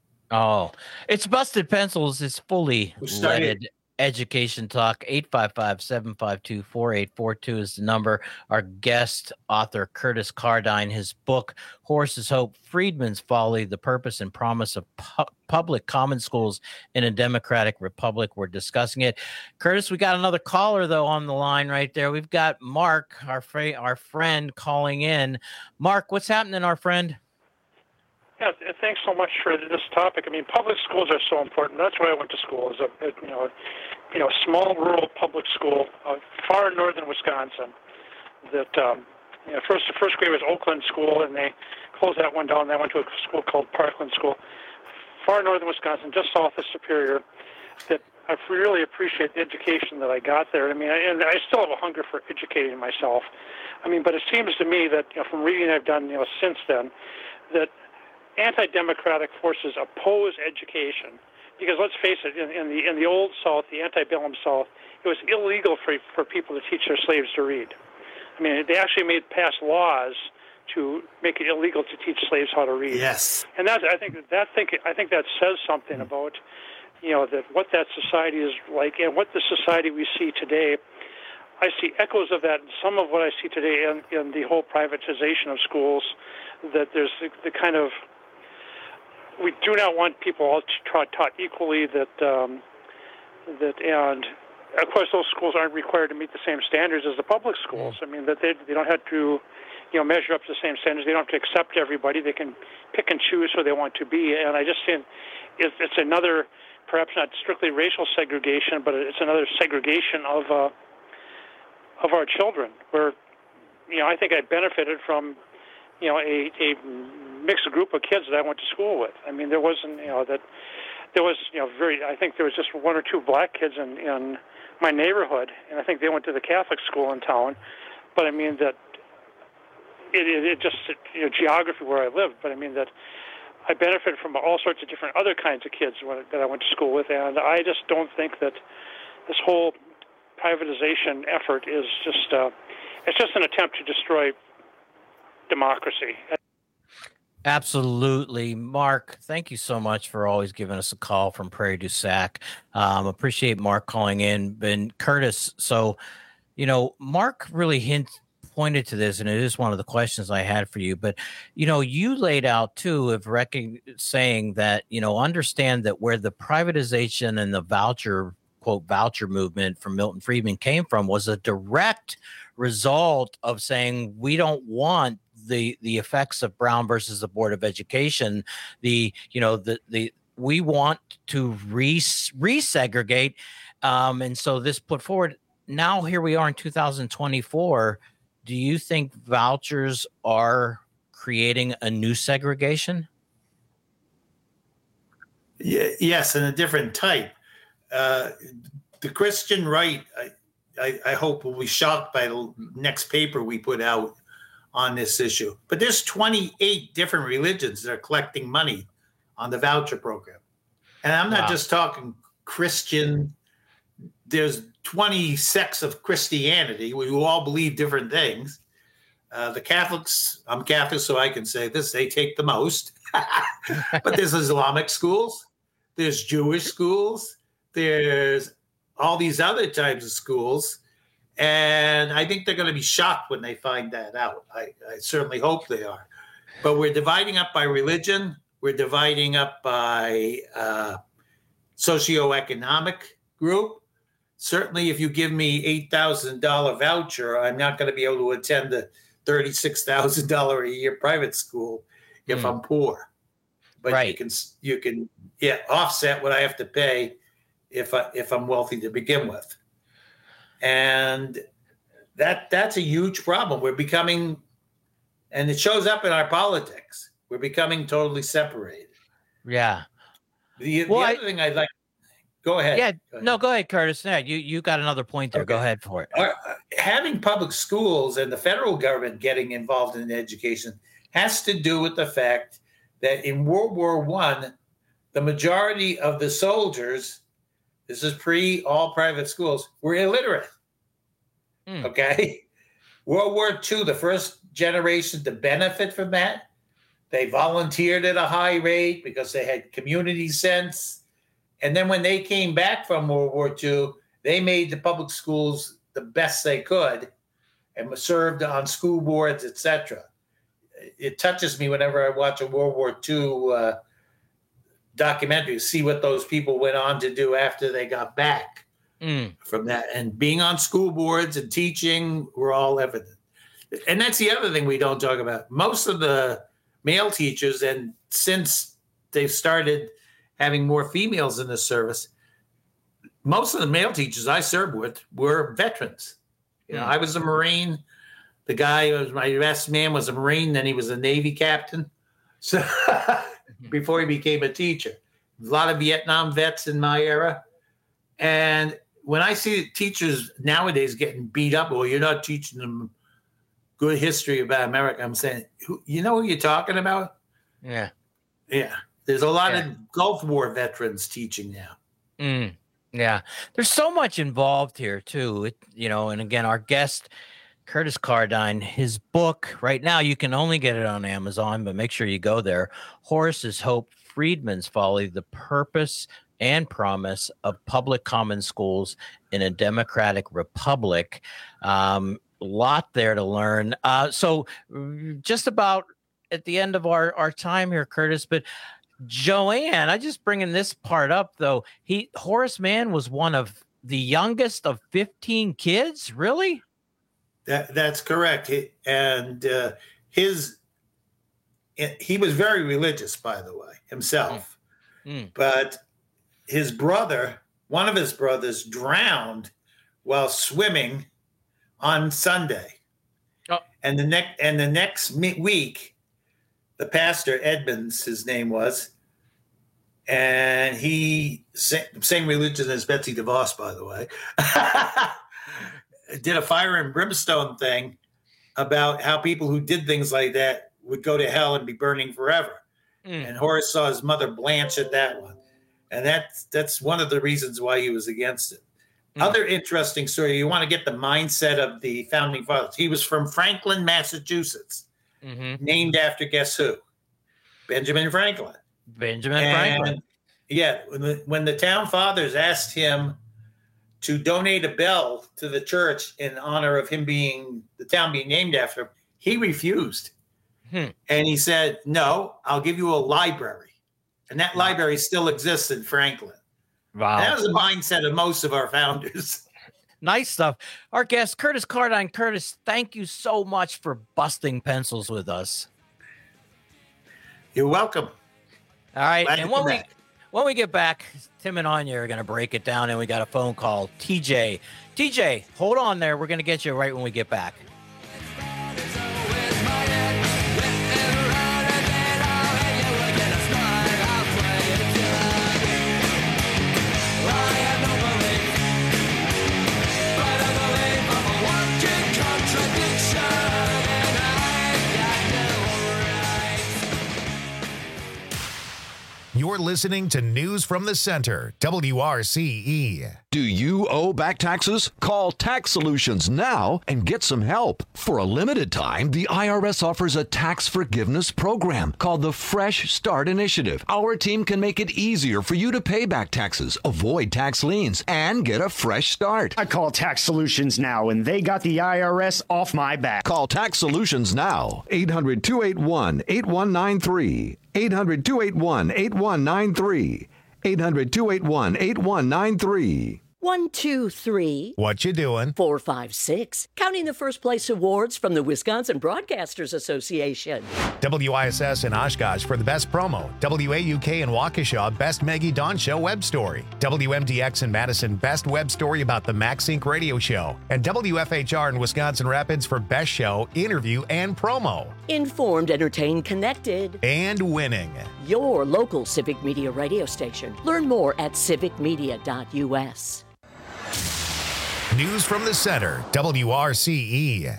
Oh, it's Busted Pencils. It's fully started- leaded education talk. eight five five, seven five two, four eight four two is the number. Our guest author, Curtis Cardine, his book, Horse's Hope, Freedman's Folly, The Purpose and Promise of Pu- Public Common Schools in a Democratic Republic. We're discussing it. Curtis, we got another caller, though, on the line right there. We've got Mark, our, fra- our friend, calling in. Mark, what's happening, our friend? Yeah, th- thanks so much for this topic. I mean, public schools are so important. That's why I went to school. Is a, a you know, you know, small rural public school, uh, far northern Wisconsin. That um, you know, first the first grade was Oakland School, and they closed that one down. And I went to a school called Parkland School, far northern Wisconsin, just south of Superior. That I really appreciate the education that I got there. I mean, I, and I still have a hunger for educating myself. I mean, but it seems to me that you know, from reading I've done, you know, since then, that anti-democratic forces oppose education because, let's face it, in, in the in the old South, the antebellum South, it was illegal for for people to teach their slaves to read. I mean, they actually made pass laws to make it illegal to teach slaves how to read. Yes, and that I think that think I think that says something about you know that what that society is like and what the society we see today. I see echoes of that in some of what I see today in, in the whole privatization of schools. That there's the, the kind of we do not want people all taught, taught equally. That um, that and of course those schools aren't required to meet the same standards as the public schools. I mean that they they don't have to you know measure up to the same standards. They don't have to accept everybody. They can pick and choose who they want to be. And I just think it's, it's another perhaps not strictly racial segregation, but it's another segregation of uh, of our children. Where you know I think I benefited from you know a a mixed group of kids that I went to school with. I mean, there wasn't, you know, that there was, you know, very, I think there was just one or two black kids in, in my neighborhood, and I think they went to the Catholic school in town. But I mean that it, it, it just, you know, geography where I lived, but I mean that I benefited from all sorts of different other kinds of kids when, that I went to school with, and I just don't think that this whole privatization effort is just, uh, it's just an attempt to destroy democracy. Absolutely. Mark, thank you so much for always giving us a call from Prairie du Sac. Um, appreciate Mark calling in. And Curtis, so, you know, Mark really hint, pointed to this, and it is one of the questions I had for you. But, you know, you laid out, too, of rec- saying that, you know, understand that where the privatization and the voucher, quote, voucher movement from Milton Friedman came from was a direct result of saying we don't want the the effects of Brown versus the Board of Education, the you know the the we want to re resegregate, um, and so this put forward. Now here we are in two thousand twenty-four. Do you think vouchers are creating a new segregation? Yeah, yes, and a different type. Uh, the Christian right, I, I, I hope, will be shocked by the next paper we put out on this issue. But there's twenty-eight different religions that are collecting money on the voucher program. And I'm not Wow. just talking Christian. There's twenty sects of Christianity. We all believe different things. Uh, the Catholics, I'm Catholic, so I can say this, they take the most. But there's Islamic schools. There's Jewish schools. There's all these other types of schools. And I think they're going to be shocked when they find that out. I, I certainly hope they are. But we're dividing up by religion. we're dividing up by uh, socioeconomic group. Certainly, if you give me eight thousand dollars voucher, I'm not going to be able to attend the thirty-six thousand dollars a year private school if mm. I'm poor. But right. you can you can yeah offset what I have to pay if I if I'm wealthy to begin with, and that that's a huge problem. We're becoming, and it shows up in our politics. We're becoming totally separated. Yeah. The, well, the other I, thing I'd like. Go ahead. Yeah. Go ahead. No, go ahead, Curtis. Yeah, you you got another point there. Okay. Go ahead for it. Our, uh, having public schools and the federal government getting involved in education has to do with the fact that in World War One, the majority of the soldiers, this is pre all private schools, were illiterate. Mm. Okay. World War Two, the first generation to benefit from that, they volunteered at a high rate because they had community sense. And then when they came back from World War Two, they made the public schools the best they could and served on school boards, et cetera. It touches me whenever I watch a World War Two uh, documentary, see what those people went on to do after they got back mm. from that. And being on school boards and teaching were all evident. And that's the other thing we don't talk about. Most of the male teachers, and since they've started having more females in the service, most of the male teachers I served with were veterans. You know, mm. I was a Marine. The guy who was my best man was a Marine, then he was a Navy captain. So before he became a teacher, a lot of Vietnam vets in my era. And when I see teachers nowadays getting beat up, well, you're not teaching them good history about America. I'm saying, you know who you're talking about? Yeah. Yeah. There's a lot yeah. of Gulf War veterans teaching now. Mm. Yeah. There's so much involved here, too. It, you know, and again, our guest, Curtis Cardine, his book right now, you can only get it on Amazon, but make sure you go there. Horace's Hope, Freedman's Folly, The Purpose and Promise of Public Common Schools in a Democratic Republic. Um, a lot there to learn. Uh, so just about at the end of our, our time here, Curtis, but Joanne, I just bringing this part up, though. He Horace Mann was one of the youngest of fifteen kids, really? That, that's correct. He, and uh, his he was very religious, by the way, himself. Mm. Mm. But his brother, one of his brothers, drowned while swimming on Sunday. Oh. And the next and the next week, the pastor, Edmonds, his name was, and he same religion as Betsy DeVos, by the way. Did a fire and brimstone thing about how people who did things like that would go to hell and be burning forever. Mm. And Horace saw his mother blanch at that one. And that's, that's one of the reasons why he was against it. Mm. Other interesting story, you want to get the mindset of the founding fathers. He was from Franklin, Massachusetts, mm-hmm. named after guess who? Benjamin Franklin. Benjamin and, Franklin. Yeah. When the, when the town fathers asked him to donate a bell to the church in honor of him being, the town being named after him, he refused. Hmm. And he said, no, I'll give you a library. And that wow. library still exists in Franklin. Wow. And that was the mindset of most of our founders. Nice stuff. Our guest, Curtis Cardine. Curtis, thank you so much for busting pencils with us. You're welcome. All right. Glad and when we, back. when we get back, Tim and Anya are going to break it down, and we got a phone call. T J. T J, hold on there. We're going to get you right when we get back. You're listening to News from the Center, W R C E. Do you owe back taxes? Call Tax Solutions now and get some help. For a limited time, the I R S offers a tax forgiveness program called the Fresh Start Initiative. Our team can make it easier for you to pay back taxes, avoid tax liens, and get a fresh start. I call Tax Solutions now, and they got the I R S off my back. Call Tax Solutions now, eight hundred, two eight one, eight one nine three. eight hundred, two eight one, eight one nine three. eight hundred, two eight one, eight one nine three. One, two, three. What you doing? Four, five, six. Counting the first place awards from the Wisconsin Broadcasters Association. W I S S in Oshkosh for the best promo. W A U K in Waukesha, best Maggie Dawn Show web story. W M D X in Madison, best web story about the MaxSync radio show. And W F H R in Wisconsin Rapids for best show, interview, and promo. Informed, entertained, connected. And winning. Your local Civic Media radio station. Learn more at civic media dot U S. News from the center, W R C E.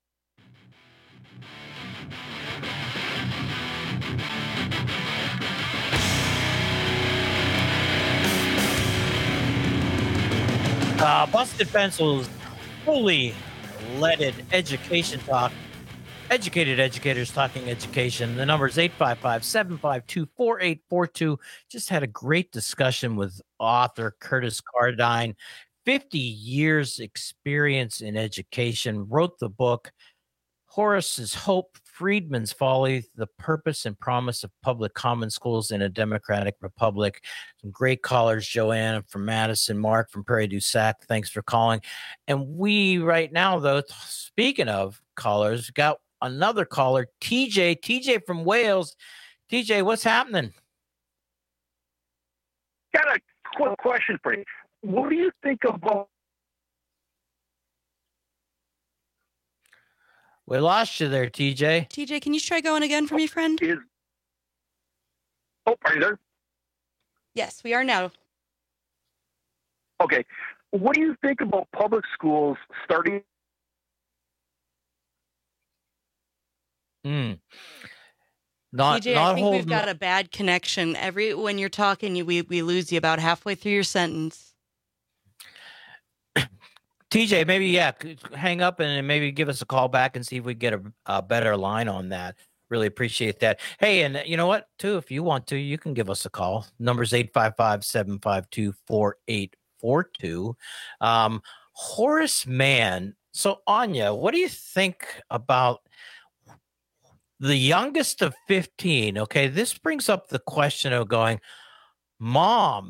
Uh, Busted Pencils, fully leaded education talk. Educated educators talking education. The number is eight five five, seven five two, four eight four two. Just had a great discussion with author Curtis Cardine. fifty years experience in education, wrote the book, Horace's Hope, Friedman's Folly, The Purpose and Promise of Public Common Schools in a Democratic Republic. Some great callers, Joanne from Madison, Mark from Prairie du Sac, thanks for calling. And we right now, though, speaking of callers, got another caller, T J, T J from Wales. T J, what's happening? Got a quick question for you. What do you think about? We lost you there, T J. T J, can you try going again for me, friend? Is... Oh, are you there? Yes, we are now. Okay. What do you think about public schools starting? Hmm. Not, T J, not I think hold, we've got a bad connection. Every when you're talking, you we we lose you about halfway through your sentence. T J, maybe, yeah, hang up and maybe give us a call back and see if we get a, a better line on that. Really appreciate that. Hey, and you know what, too, if you want to, you can give us a call. Number's eight five five, seven five two, four eight four two. Um, Horace Mann. So, Anya, what do you think about the youngest of fifteen? Okay, this brings up the question of going, Mom,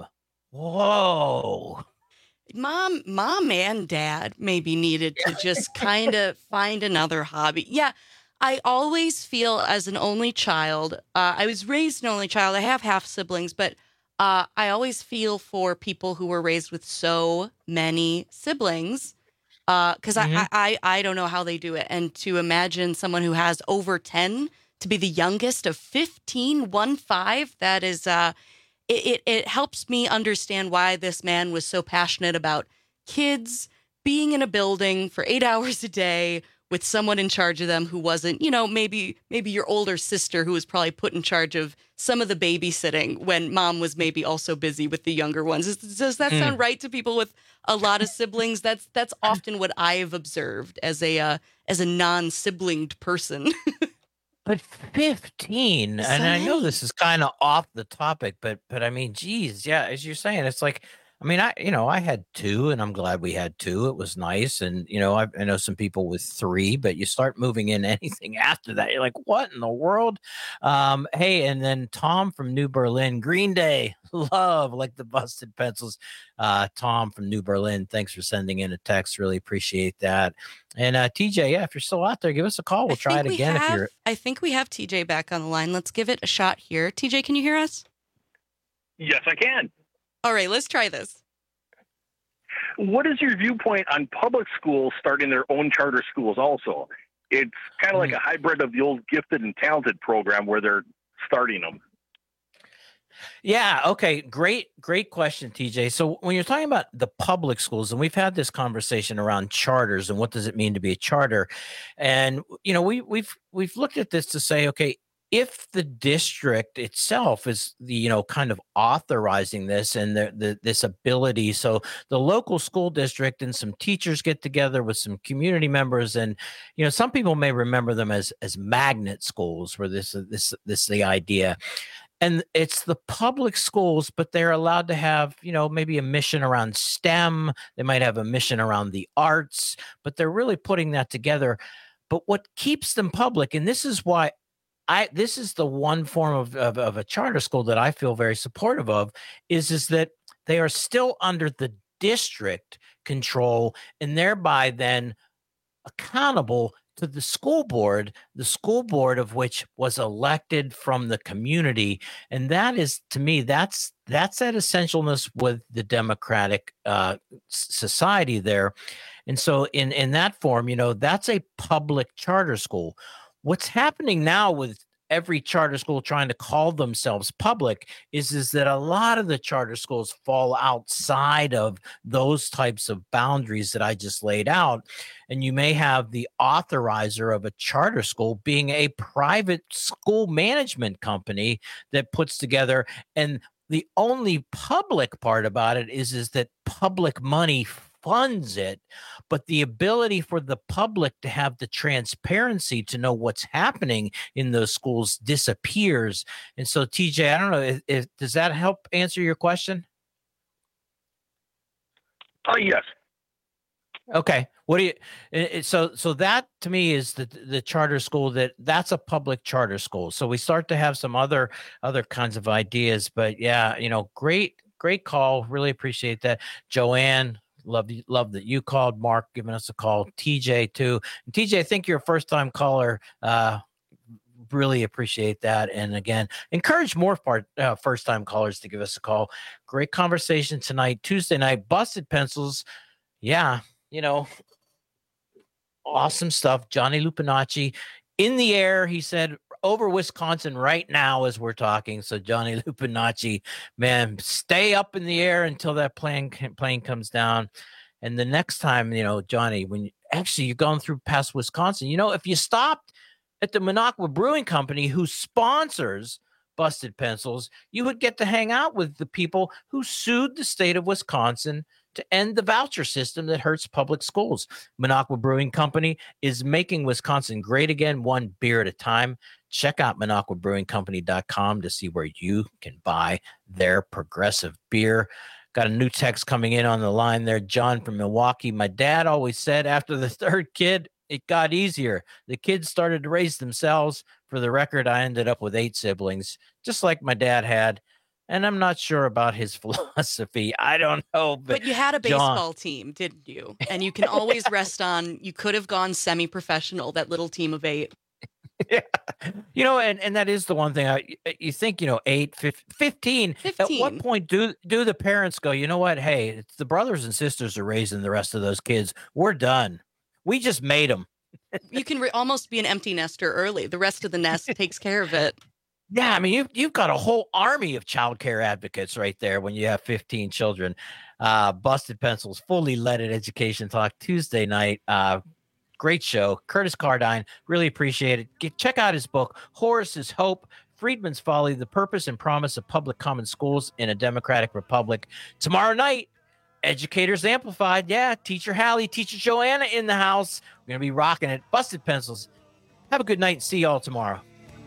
whoa. Mom, mom and dad maybe needed to just kind of find another hobby. Yeah, I always feel as an only child, uh, I was raised an only child. I have half siblings, but uh, I always feel for people who were raised with so many siblings because uh, mm-hmm. I, I, I don't know how they do it. And to imagine someone who has over ten to be the youngest of fifteen, one five, that is... Uh, It, it it helps me understand why this man was so passionate about kids being in a building for eight hours a day with someone in charge of them who wasn't, you know, maybe maybe your older sister who was probably put in charge of some of the babysitting when mom was maybe also busy with the younger ones. Does, does that mm. sound right to people with a lot of siblings? That's that's often what I've observed as a uh, as a non-siblinged person. But fifteen, and I know this is kind of off the topic, but but I mean, geez, yeah, as you're saying, it's like, I mean, I you know, I had two, and I'm glad we had two. It was nice, and you know, I, I know some people with three, but you start moving in anything after that, you're like, what in the world? Um, hey, and then Tom from New Berlin, Green Day, love like the Busted Pencils. Uh, Tom from New Berlin, thanks for sending in a text. Really appreciate that. And uh, T J, yeah, if you're still out there, give us a call. We'll I try it again. Have, if you're, I think we have T J back on the line. Let's give it a shot here. T J, can you hear us? Yes, I can. All right, let's try this. What is your viewpoint on public schools starting their own charter schools also? It's kind of like a hybrid of the old gifted and talented program where they're starting them. Yeah. Okay. Great, great question, T J. So when you're talking about the public schools, and we've had this conversation around charters and what does it mean to be a charter, and you know, we we've we've looked at this to say, okay, if the district itself is the, you know, kind of authorizing this and the, the this ability, so the local school district and some teachers get together with some community members, and you know, some people may remember them as as magnet schools, where this this this the idea. And it's the public schools, but they're allowed to have, you know, maybe a mission around STEM. They might have a mission around the arts, but they're really putting that together. But what keeps them public, and this is why I this is the one form of, of, of a charter school that I feel very supportive of, is, is that they are still under the district control and thereby then accountable to the school board, the school board of which was elected from the community. And that is, to me, that's that's that essentialness with the democratic uh, society there. And so in, in that form, you know, that's a public charter school. What's happening now with every charter school trying to call themselves public is, is that a lot of the charter schools fall outside of those types of boundaries that I just laid out. And you may have the authorizer of a charter school being a private school management company that puts together, and the only public part about it is, is that public money funds it, but the ability for the public to have the transparency to know what's happening in those schools disappears. And so, T J, I don't know, if, if, does that help answer your question? Oh, yes. Okay. What do you? It, so, so that to me is the the charter school that that's a public charter school. So we start to have some other other kinds of ideas. But yeah, you know, great great call. Really appreciate that, Joanne. Love you, love that you called. Mark giving us a call. T J too. And T J, I think you're a first time caller. Uh, really appreciate that. And again, encourage more part uh, first time callers to give us a call. Great conversation tonight, Tuesday night. Busted Pencils. Yeah, you know, awesome stuff. Johnny Lupinacci in the air. He said over Wisconsin right now as we're talking. So Johnny Lupinacci, man, stay up in the air until that plane plane comes down. And the next time, you know, Johnny, when you, actually you're going through past Wisconsin, you know, if you stopped at the Minocqua Brewing Company, who sponsors Busted Pencils, you would get to hang out with the people who sued the state of Wisconsin to end the voucher system that hurts public schools. Minocqua Brewing Company is making Wisconsin great again, one beer at a time. Check out Minocqua Brewing Company dot com to see where you can buy their progressive beer. Got a new text coming in on the line there. John from Milwaukee. My dad always said after the third kid, it got easier. The kids started to raise themselves. For the record, I ended up with eight siblings, just like my dad had. And I'm not sure about his philosophy. I don't know. But, but you had a baseball John, team, didn't you? And you can always rest on, you could have gone semi-professional, that little team of eight. Yeah. You know, and, and that is the one thing I, you think, you know, eight, fifteen, fifteen. At what point do, do the parents go, you know what? Hey, it's the brothers and sisters are raising the rest of those kids. We're done. We just made them. You can re- almost be an empty nester early. The rest of the nest takes care of it. Yeah, I mean, you've, you've got a whole army of child care advocates right there when you have fifteen children. Uh, Busted Pencils, fully leaded education talk Tuesday night. Uh, great show. Curtis Cardine, really appreciate it. Get, check out his book, Horace's Hope, Friedman's Folly, The Purpose and Promise of Public Common Schools in a Democratic Republic. Tomorrow night, Educators Amplified. Yeah, Teacher Hallie, Teacher Joanna in the house. We're going to be rocking it. Busted Pencils. Have a good night. See y'all tomorrow.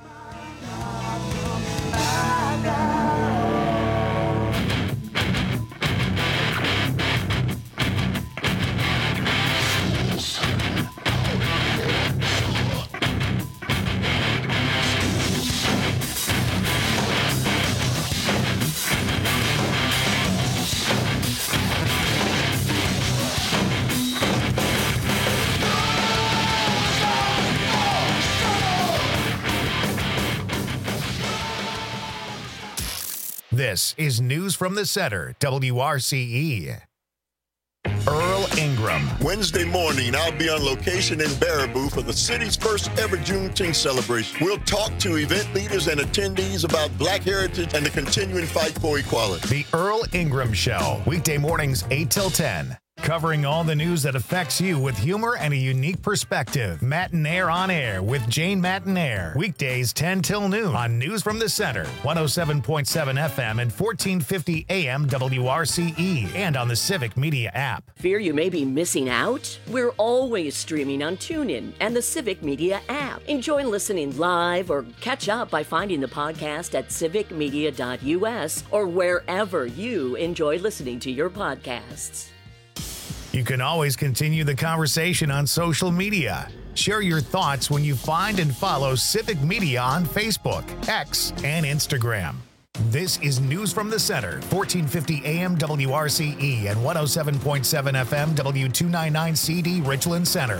This is News from the Center, W R C E. Earl Ingram. Wednesday morning, I'll be on location in Baraboo for the city's first ever Juneteenth celebration. We'll talk to event leaders and attendees about Black heritage and the continuing fight for equality. The Earl Ingram Show, weekday mornings eight till ten. Covering all the news that affects you with humor and a unique perspective. Matinaire on Air with Jane Matinaire. Weekdays ten till noon on News from the Center, one oh seven point seven F M and fourteen fifty A M W R C E, and on the Civic Media app. Fear you may be missing out? We're always streaming on TuneIn and the Civic Media app. Enjoy listening live or catch up by finding the podcast at civic media dot U S or wherever you enjoy listening to your podcasts. You can always continue the conversation on social media. Share your thoughts when you find and follow Civic Media on Facebook, X, and Instagram. This is News from the Center, fourteen fifty A M W R C E and one oh seven point seven F M W two ninety-nine C D Richland Center.